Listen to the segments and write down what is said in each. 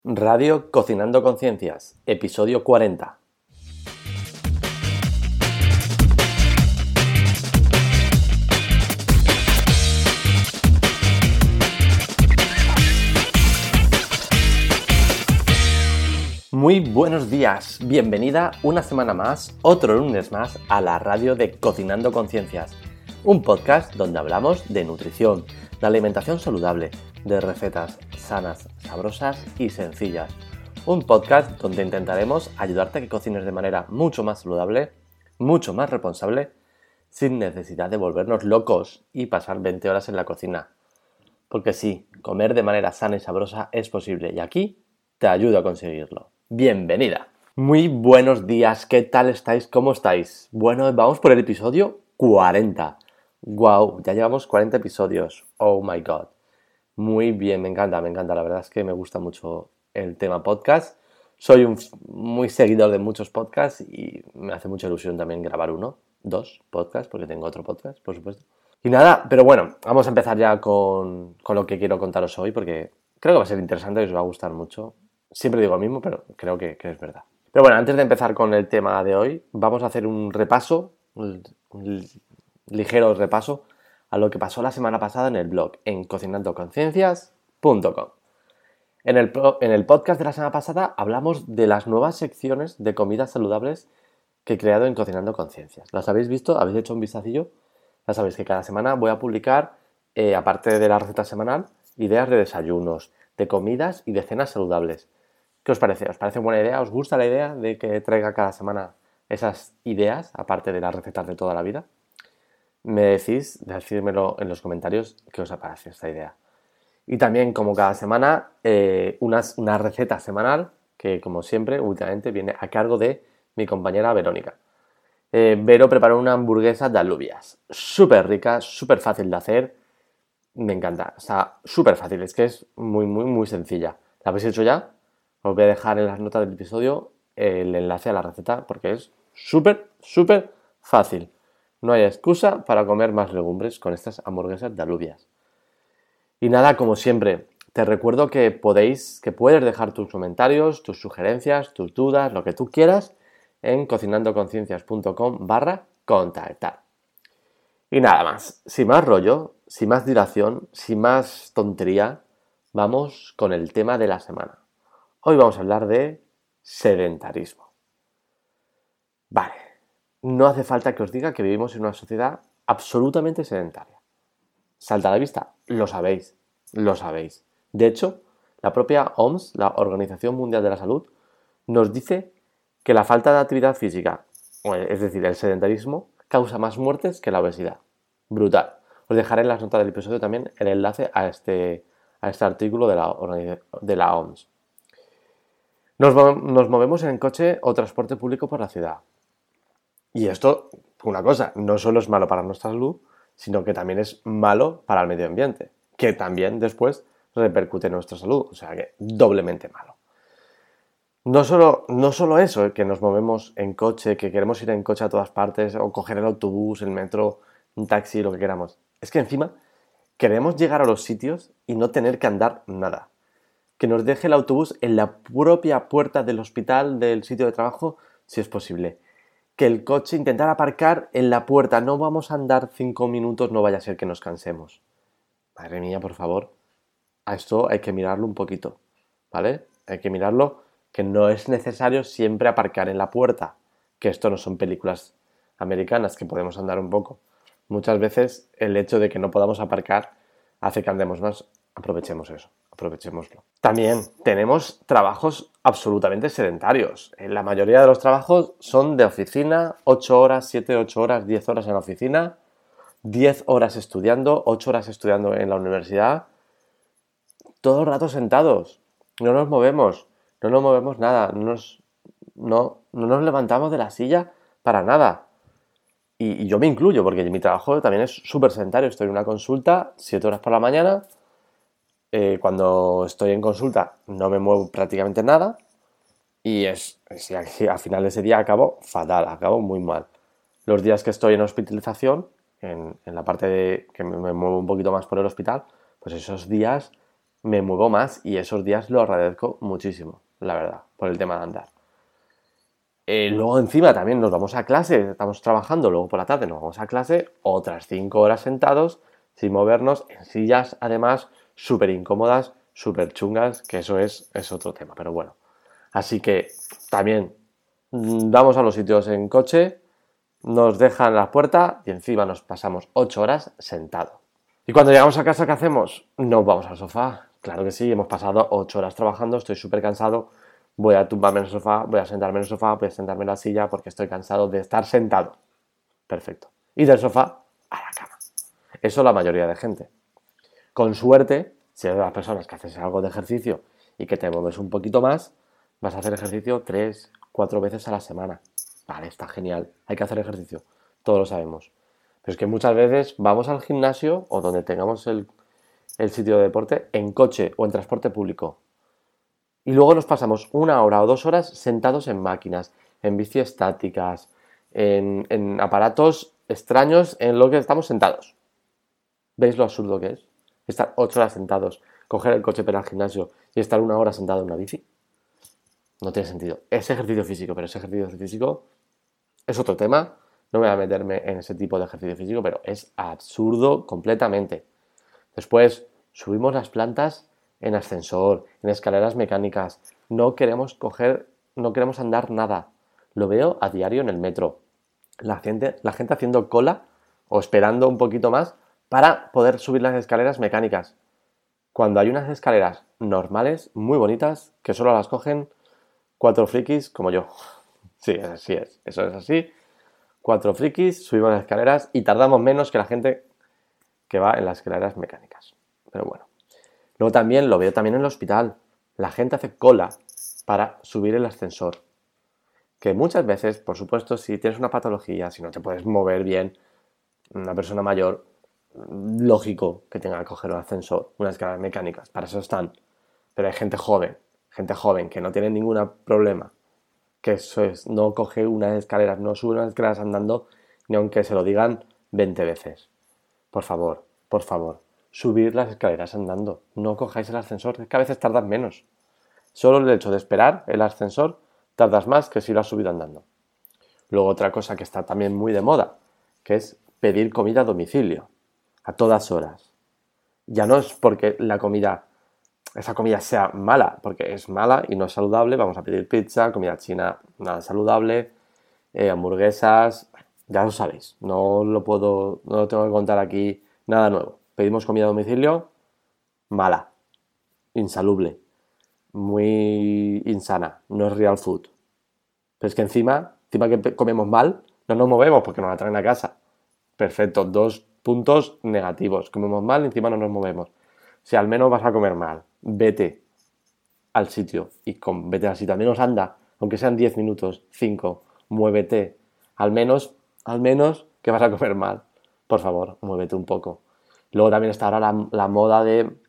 Radio Cocinando Conciencias, episodio 40. Muy buenos días, bienvenida una semana más, otro lunes más a la radio de Cocinando Conciencias, un podcast donde hablamos de nutrición, de alimentación saludable, de recetas sanas, sabrosas y sencillas. Un podcast donde intentaremos ayudarte a que cocines de manera mucho más saludable, mucho más responsable, sin necesidad de volvernos locos y pasar 20 horas en la cocina. Porque sí, comer de manera sana y sabrosa es posible y aquí te ayudo a conseguirlo. ¡Bienvenida! Muy buenos días, ¿qué tal estáis? ¿Cómo estáis? Bueno, vamos por el episodio 40. ¡Wow! Ya llevamos 40 episodios. ¡Oh my God! Muy bien, me encanta. La verdad es que me gusta mucho el tema podcast. Soy muy seguidor de muchos podcasts y me hace mucha ilusión también grabar dos podcasts, porque tengo otro podcast, por supuesto. Y nada, pero bueno, vamos a empezar ya con lo que quiero contaros hoy, porque creo que va a ser interesante y os va a gustar mucho. Siempre digo lo mismo, pero creo que es verdad. Pero bueno, antes de empezar con el tema de hoy, vamos a hacer un repaso, un ligero repaso a lo que pasó la semana pasada en el blog, en cocinandoconciencias.com. En el podcast de la semana pasada hablamos de las nuevas secciones de comidas saludables que he creado en Cocinando Conciencias. ¿Las habéis visto? ¿Habéis hecho un vistacillo? Ya sabéis que cada semana voy a publicar, aparte de la receta semanal, ideas de desayunos, de comidas y de cenas saludables. ¿Qué os parece? ¿Os parece buena idea? ¿Os gusta la idea de que traiga cada semana esas ideas, aparte de las recetas de toda la vida? Me decídmelo en los comentarios qué os parece esta idea. Y también, como cada semana, una receta semanal que, como siempre, últimamente viene a cargo de mi compañera Verónica. Vero preparó una hamburguesa de alubias. Súper rica, súper fácil de hacer. Me encanta. O sea, súper fácil. Es que es muy, muy, muy sencilla. ¿La habéis hecho ya? Os voy a dejar en las notas del episodio el enlace a la receta porque es súper, súper fácil. No hay excusa para comer más legumbres con estas hamburguesas de alubias. Y nada, como siempre, te recuerdo que puedes dejar tus comentarios, tus sugerencias, tus dudas, lo que tú quieras en cocinandoconciencias.com/contactar. Y nada más, sin más rollo, sin más dilación, sin más tontería, vamos con el tema de la semana. Hoy vamos a hablar de sedentarismo. Vale, no hace falta que os diga que vivimos en una sociedad absolutamente sedentaria. ¿Salta a la vista? Lo sabéis. De hecho, la propia OMS, la Organización Mundial de la Salud, nos dice que la falta de actividad física, es decir, el sedentarismo, causa más muertes que la obesidad. Brutal. Os dejaré en las notas del episodio también el enlace a este artículo de la OMS. Nos movemos en coche o transporte público por la ciudad. Y esto, una cosa, no solo es malo para nuestra salud, sino que también es malo para el medio ambiente, que también después repercute en nuestra salud, o sea que doblemente malo. No solo eso, que nos movemos en coche, que queremos ir en coche a todas partes, o coger el autobús, el metro, un taxi, lo que queramos. Es que encima queremos llegar a los sitios y no tener que andar nada. Que nos deje el autobús en la propia puerta del hospital, del sitio de trabajo, si es posible. Que el coche intentar aparcar en la puerta. No vamos a andar 5 minutos, no vaya a ser que nos cansemos. Madre mía, por favor. A esto hay que mirarlo un poquito, ¿vale? Hay que mirarlo, que no es necesario siempre aparcar en la puerta. Que esto no son películas americanas, que podemos andar un poco. Muchas veces el hecho de que no podamos aparcar hace que andemos más. Aprovechémoslo. También tenemos trabajos absolutamente sedentarios. La mayoría de los trabajos son de oficina, 8 horas, 7, 8 horas, 10 horas en la oficina, 10 horas estudiando, 8 horas estudiando en la universidad. Todo el rato sentados. No nos movemos nada. No nos levantamos de la silla para nada. Y yo me incluyo, porque mi trabajo también es súper sedentario. Estoy en una consulta, 7 horas por la mañana. Cuando estoy en consulta no me muevo prácticamente nada y al final de ese día acabo fatal, acabo muy mal. Los días que estoy en hospitalización, en la parte de que me muevo un poquito más por el hospital, pues esos días me muevo más y esos días lo agradezco muchísimo, la verdad, por el tema de andar. Luego encima también nos vamos a clase, estamos trabajando, luego por la tarde nos vamos a clase, otras 5 horas sentados, sin movernos, en sillas además súper incómodas, súper chungas, que eso es otro tema, pero bueno. Así que también vamos a los sitios en coche, nos dejan la puerta y encima nos pasamos 8 horas sentados. Y cuando llegamos a casa, ¿qué hacemos? Nos vamos al sofá. Claro que sí, hemos pasado 8 horas trabajando, estoy súper cansado, voy a tumbarme en el sofá, voy a sentarme en el sofá, voy a sentarme en la silla porque estoy cansado de estar sentado. Perfecto. Y del sofá a la cama. Eso la mayoría de gente. Con suerte, si eres de las personas que haces algo de ejercicio y que te mueves un poquito más, vas a hacer ejercicio 3, 4 veces a la semana. Vale, está genial. Hay que hacer ejercicio. Todos lo sabemos. Pero es que muchas veces vamos al gimnasio o donde tengamos el sitio de deporte en coche o en transporte público. Y luego nos pasamos 1 hora o 2 horas sentados en máquinas, en bici estáticas, en aparatos extraños en los que estamos sentados. ¿Veis lo absurdo que es? Estar 8 horas sentados, coger el coche para ir al gimnasio y estar 1 hora sentado en una bici. No tiene sentido. Es ejercicio físico, pero ese ejercicio físico es otro tema. No voy a meterme en ese tipo de ejercicio físico, pero es absurdo completamente. Después, subimos las plantas en ascensor, en escaleras mecánicas. No queremos andar nada. Lo veo a diario en el metro. La gente haciendo cola o esperando un poquito más para poder subir las escaleras mecánicas. Cuando hay unas escaleras normales, muy bonitas, que solo las cogen 4 frikis como yo. Sí, así es. Eso es así. 4 frikis, subimos las escaleras y tardamos menos que la gente que va en las escaleras mecánicas. Pero bueno. Luego también lo veo también en el hospital. La gente hace cola para subir el ascensor. Que muchas veces, por supuesto, si tienes una patología, si no te puedes mover bien, una persona mayor, lógico que tenga que coger un ascensor, unas escaleras mecánicas. Para eso están. Pero hay gente joven que no tiene ningún problema, que eso es, no coge unas escaleras, no sube unas escaleras andando, ni aunque se lo digan 20 veces. Por favor, subir las escaleras andando. No cojáis el ascensor, es que a veces tardas menos. Solo el hecho de esperar el ascensor tardas más que si lo has subido andando. Luego otra cosa que está también muy de moda, que es pedir comida a domicilio, a todas horas. Ya no es porque esa comida sea mala, porque es mala y no es saludable. Vamos a pedir pizza, comida china, nada saludable, hamburguesas, ya lo sabéis. No lo tengo que contar aquí nada nuevo. Pedimos comida a domicilio, mala, insalubre, muy insana, no es real food. Pero es que encima que comemos mal, no nos movemos porque nos la traen a casa. Perfecto, 2 puntos negativos. Comemos mal y encima no nos movemos. Si al menos vas a comer mal, vete al sitio al menos anda, aunque sean 10 minutos, 5, muévete. Al menos que vas a comer mal. Por favor, muévete un poco. Luego también está ahora la moda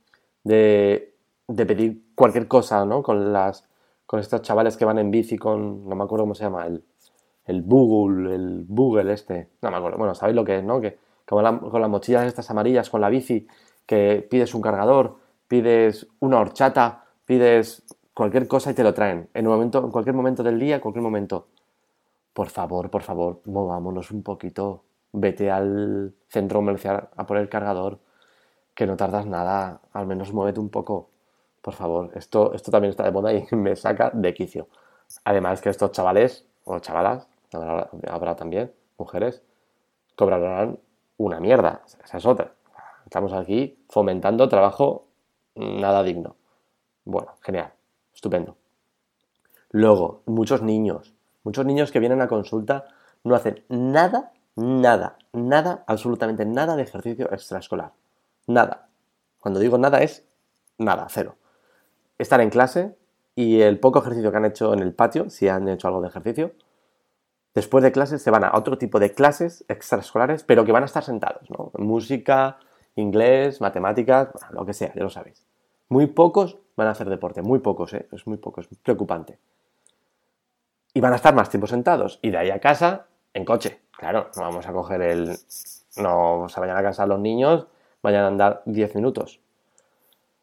de pedir cualquier cosa, ¿no? Con estos chavales que van en bici no me acuerdo cómo se llama, el Google este, no me acuerdo, bueno, sabéis lo que es, ¿no? Que con las mochilas estas amarillas, con la bici, que pides un cargador, pides una horchata, pides cualquier cosa y te lo traen, en cualquier momento del día, en cualquier momento. Por favor, movámonos un poquito, vete al centro comercial a por el cargador, que no tardas nada, al menos muévete un poco. Por favor, esto también está de moda y me saca de quicio. Además que estos chavales o chavalas, habrá también mujeres, cobrarán una mierda. Esa es otra. Estamos aquí fomentando trabajo nada digno. Bueno, genial, estupendo. Luego, muchos niños que vienen a consulta no hacen nada, absolutamente nada de ejercicio extraescolar. Nada. Cuando digo nada es nada, cero. Están en clase y el poco ejercicio que han hecho en el patio, si han hecho algo de ejercicio, después de clases se van a otro tipo de clases extraescolares, pero que van a estar sentados, ¿no? Música, inglés, matemáticas, lo que sea, ya lo sabéis. Muy pocos van a hacer deporte, muy pocos, es muy poco, es preocupante. Y van a estar más tiempo sentados. Y de ahí a casa, en coche. Claro, no vamos a coger no se vayan a casa los niños, vayan a andar 10 minutos.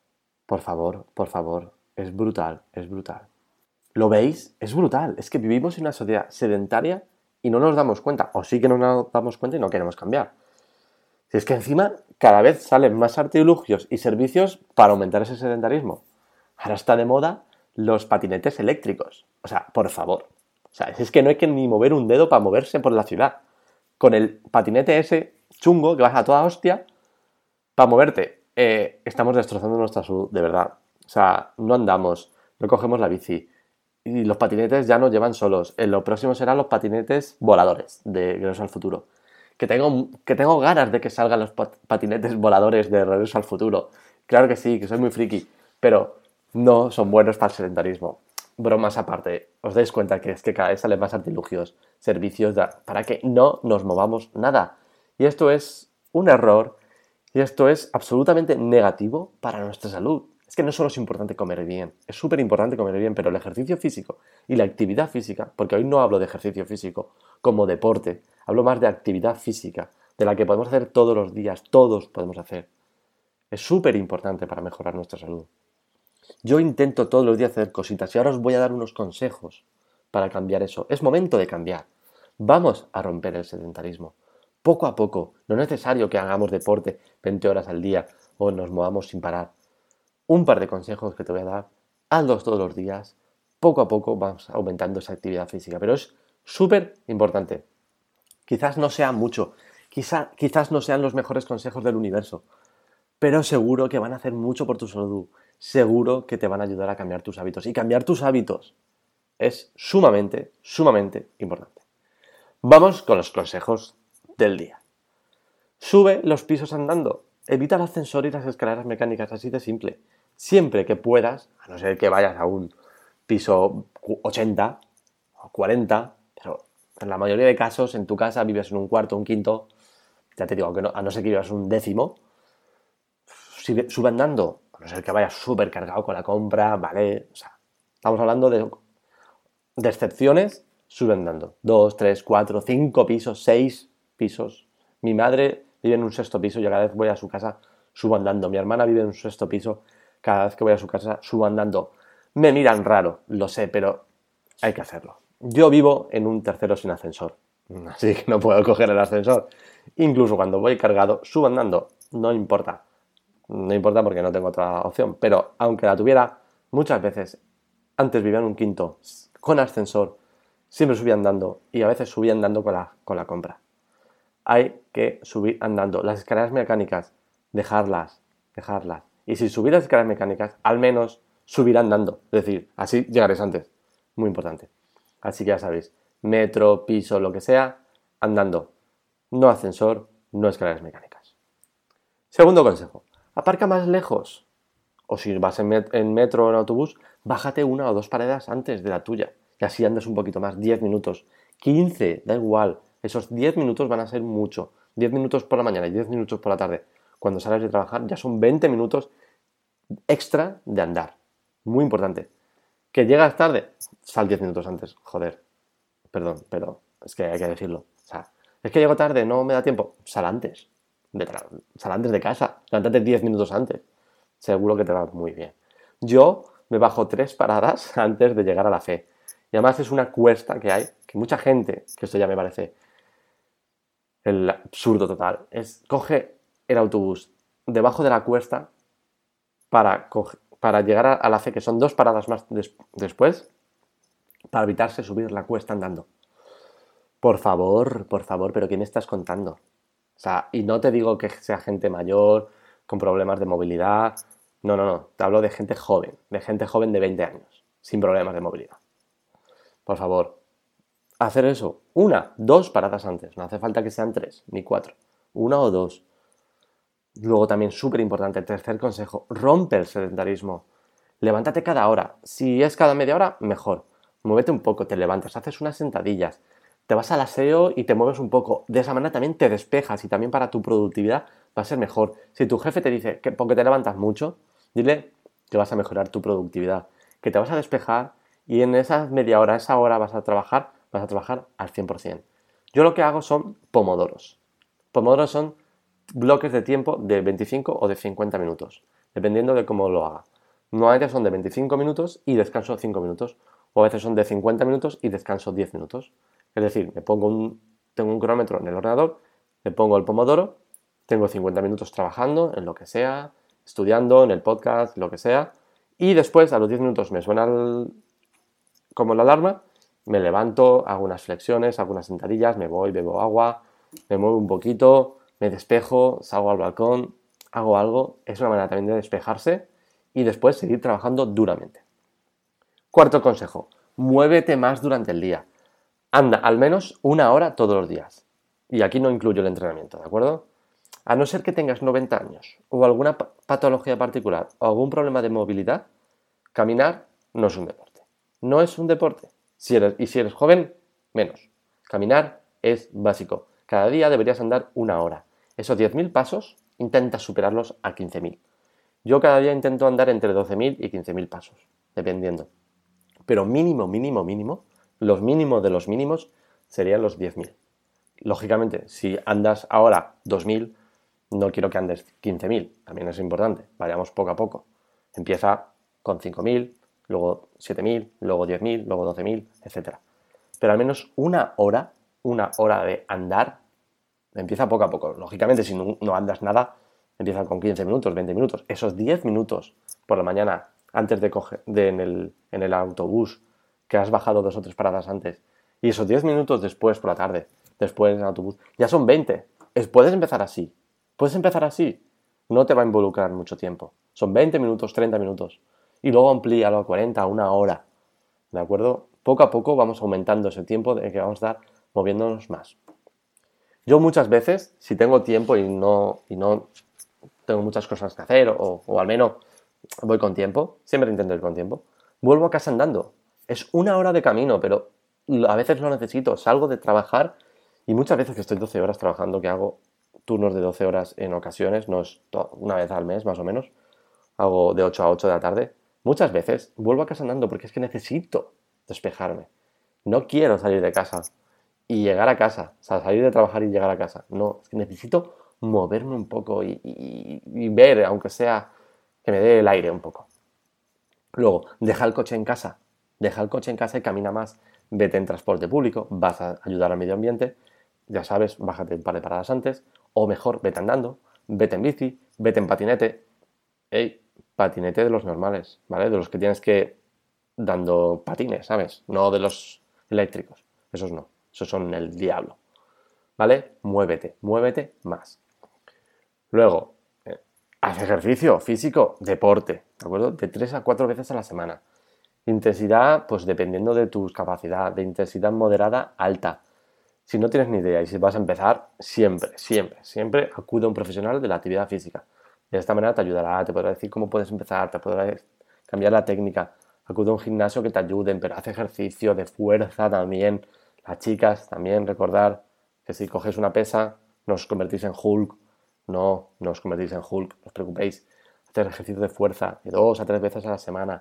Por favor, es brutal, es brutal. ¿Lo veis? Es brutal. Es que vivimos en una sociedad sedentaria y no nos damos cuenta. O sí que no nos damos cuenta y no queremos cambiar. Si es que encima cada vez salen más artilugios y servicios para aumentar ese sedentarismo. Ahora está de moda los patinetes eléctricos. O sea, por favor. O sea, es que no hay que ni mover un dedo para moverse por la ciudad. Con el patinete ese chungo que vas a toda hostia, para moverte, estamos destrozando nuestra salud, de verdad. O sea, no andamos, no cogemos la bici. Y los patinetes ya no llevan solos. En lo próximo serán los patinetes voladores de Regreso al Futuro. Que tengo ganas de que salgan los patinetes voladores de Regreso al Futuro. Claro que sí, que soy muy friki. Pero no son buenos para el sedentarismo. Bromas aparte, os dais cuenta que es que cada vez salen más artilugios, servicios para que no nos movamos nada. Y esto es un error y esto es absolutamente negativo para nuestra salud. Es que no solo es importante comer bien, es súper importante comer bien, pero el ejercicio físico y la actividad física, porque hoy no hablo de ejercicio físico como deporte, hablo más de actividad física, de la que podemos hacer todos los días, todos podemos hacer. Es súper importante para mejorar nuestra salud. Yo intento todos los días hacer cositas y ahora os voy a dar unos consejos para cambiar eso. Es momento de cambiar. Vamos a romper el sedentarismo. Poco a poco. No es necesario que hagamos deporte 20 horas al día o nos movamos sin parar. Un par de consejos que te voy a dar. Hazlos todos los días. Poco a poco vamos aumentando esa actividad física. Pero es súper importante. Quizás no sea mucho. Quizás no sean los mejores consejos del universo. Pero seguro que van a hacer mucho por tu salud. Seguro que te van a ayudar a cambiar tus hábitos. Y cambiar tus hábitos es sumamente, sumamente importante. Vamos con los consejos del día. Sube los pisos andando. Evita el ascensor y las escaleras mecánicas, así de simple. Siempre que puedas, a no ser que vayas a un piso 80 o 40, pero en la mayoría de casos en tu casa vives en un cuarto, un quinto, ya te digo, que no, a no ser que vivas un décimo, sube andando, a no ser que vayas súper cargado con la compra, ¿vale? O sea, estamos hablando de excepciones, sube andando. 2, 3, 4, 5 pisos, 6 pisos. Mi madre vive en un sexto piso y cada vez voy a su casa, subo andando. Mi hermana vive en un sexto piso, cada vez que voy a su casa, subo andando. Me miran raro, lo sé, pero hay que hacerlo. Yo vivo en un tercero sin ascensor, así que no puedo coger el ascensor. Incluso cuando voy cargado, subo andando, no importa. No importa porque no tengo otra opción, pero aunque la tuviera, muchas veces, antes vivía en un quinto, con ascensor, siempre subía andando y a veces subía andando con la compra. Hay que subir andando. Las escaleras mecánicas, dejarlas. Y si subir las escaleras mecánicas, al menos subir andando. Es decir, así llegaréis antes. Muy importante. Así que ya sabéis, metro, piso, lo que sea, andando. No ascensor, no escaleras mecánicas. Segundo consejo. Aparca más lejos. O si vas en metro o en autobús, bájate una o dos paradas antes de la tuya. Y así andas un poquito más, 10 minutos, 15, da igual. Esos 10 minutos van a ser mucho. 10 minutos por la mañana y 10 minutos por la tarde. Cuando sales de trabajar ya son 20 minutos extra de andar. Muy importante. ¿Que llegas tarde? Sal 10 minutos antes. Joder. Perdón, pero es que hay que decirlo. O sea, es que llego tarde, no me da tiempo. Sal antes. Sal antes de casa. Levántate 10 minutos antes. Seguro que te va muy bien. Yo me bajo 3 paradas antes de llegar a la fe. Y además es una cuesta que hay, que mucha gente, que esto ya me parece el absurdo total, coge el autobús debajo de la cuesta para llegar a la fe, que son 2 paradas más después, para evitarse subir la cuesta andando. Por favor, pero ¿qué me estás contando? O sea, y no te digo que sea gente mayor, con problemas de movilidad. No. Te hablo de gente joven de 20 años, sin problemas de movilidad. Por favor, hacer eso. 1, 2 paradas antes. No hace falta que sean 3 ni 4. 1 o 2. Luego también, súper importante, tercer consejo, rompe el sedentarismo. Levántate cada hora. Si es cada media hora, mejor. Muévete un poco, te levantas, haces unas sentadillas, te vas al aseo y te mueves un poco. De esa manera también te despejas y también para tu productividad va a ser mejor. Si tu jefe te dice que porque te levantas mucho, dile que vas a mejorar tu productividad, que te vas a despejar y en esa media hora, esa hora vas a trabajar al 100%. Yo lo que hago son pomodoros. Pomodoros son bloques de tiempo de 25 o de 50 minutos, dependiendo de cómo lo haga. Normalmente son de 25 minutos y descanso 5 minutos. O a veces son de 50 minutos y descanso 10 minutos. Es decir, tengo un cronómetro en el ordenador, me pongo el pomodoro, tengo 50 minutos trabajando en lo que sea, estudiando, en el podcast, lo que sea, y después a los 10 minutos me suena como la alarma, me levanto, hago unas flexiones, hago unas sentadillas, me voy, bebo agua, me muevo un poquito, me despejo, salgo al balcón, hago algo. Es una manera también de despejarse y después seguir trabajando duramente. Cuarto consejo, muévete más durante el día. Anda al menos 1 hora todos los días. Y aquí no incluyo el entrenamiento, ¿de acuerdo? A no ser que tengas 90 años o alguna patología particular o algún problema de movilidad, caminar no es un deporte. No es un deporte. Si eres joven, menos. Caminar es básico. Cada día deberías andar 1 hora. Esos 10.000 pasos, intenta superarlos a 15.000. Yo cada día intento andar entre 12.000 y 15.000 pasos, dependiendo. Pero mínimo, los mínimos de los mínimos serían los 10.000. Lógicamente, si andas ahora 2.000, no quiero que andes 15.000, también es importante, vayamos poco a poco. Empieza con 5.000, luego 7.000, luego 10.000, luego 12.000, etc. Pero al menos 1 hora de andar, empieza poco a poco. Lógicamente, si no andas nada, empieza con 15 minutos, 20 minutos. Esos 10 minutos por la mañana, antes en el autobús, que has bajado 2 o 3 paradas antes, y esos 10 minutos después por la tarde, después en el autobús, ya son 20. Puedes empezar así. No te va a involucrar mucho tiempo. Son 20 minutos, 30 minutos. Y luego amplíalo a 40, a 1 hora. ¿De acuerdo? Poco a poco vamos aumentando ese tiempo de que vamos a estar moviéndonos más. Yo muchas veces, si tengo tiempo y no tengo muchas cosas que hacer, o al menos voy con tiempo, siempre intento ir con tiempo, vuelvo a casa andando. Es 1 hora de camino, pero a veces lo necesito. Salgo de trabajar y muchas veces que estoy 12 horas trabajando, que hago turnos de 12 horas en ocasiones, no es una vez al mes más o menos, hago de 8 a 8 de la tarde, muchas veces vuelvo a casa andando porque es que necesito despejarme. No quiero salir de casa y llegar a casa, o sea, salir de trabajar y llegar a casa. No, es que necesito moverme un poco y ver, aunque sea que me dé el aire un poco. Luego, deja el coche en casa y camina más. Vete en transporte público, vas a ayudar al medio ambiente, ya sabes, bájate un par de paradas antes, o mejor, vete andando, vete en bici, vete en patinete. Patinete de los normales, ¿vale? De los que tienes que dando patines, ¿sabes? No de los eléctricos, esos no, esos son el diablo, ¿vale? Muévete más. Luego, haz ejercicio físico, deporte, ¿de acuerdo? De 3 a 4 veces a la semana. Intensidad, pues dependiendo de tus capacidades, de intensidad moderada, alta. Si no tienes ni idea y si vas a empezar, siempre acude a un profesional de la actividad física. De esta manera te ayudará, te podrá decir cómo puedes empezar, te podrá cambiar la técnica. Acude a un gimnasio que te ayuden, pero haz ejercicio de fuerza también. Las chicas, también recordar que si coges una pesa, no os convertís en Hulk. No os convertís en Hulk, no os preocupéis. Hacer ejercicio de fuerza de 2 a 3 veces a la semana.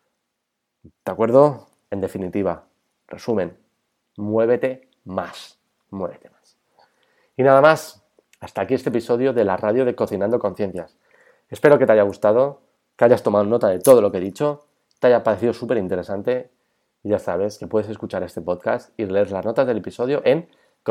¿De acuerdo? En definitiva, resumen, muévete más. Y nada más, hasta aquí este episodio de la radio de Cocinando Conciencias. Espero que te haya gustado, que hayas tomado nota de todo lo que he dicho, te haya parecido súper interesante y ya sabes que puedes escuchar este podcast y leer las notas del episodio en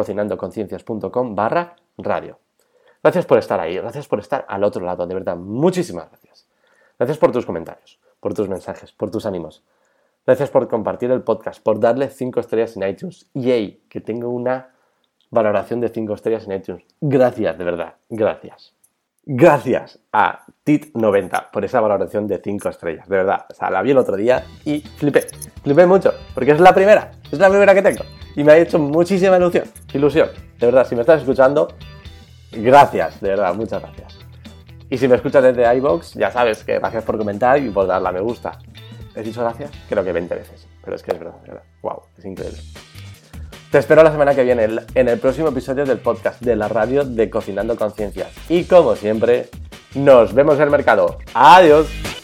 cocinandoconciencias.com/radio. Gracias por estar ahí, gracias por estar al otro lado, de verdad, muchísimas gracias. Gracias por tus comentarios, por tus mensajes, por tus ánimos. Gracias por compartir el podcast, por darle 5 estrellas en iTunes. ¡Yay! Que tengo una valoración de 5 estrellas en iTunes. Gracias, de verdad. Gracias. Gracias a Tit90 por esa valoración de 5 estrellas. De verdad. O sea, la vi el otro día y flipé. Flipé mucho. Porque es la primera. Es la primera que tengo. Y me ha hecho muchísima ilusión. De verdad, si me estás escuchando, gracias. De verdad, muchas gracias. Y si me escuchas desde iVoox, ya sabes que gracias por comentar y por darle a me gusta. ¿He dicho gracias? Creo que 20 veces. Pero es que es verdad. Wow, es increíble. Te espero la semana que viene en el próximo episodio del podcast de la radio de Cocinando Conciencias. Y como siempre, nos vemos en el mercado. ¡Adiós!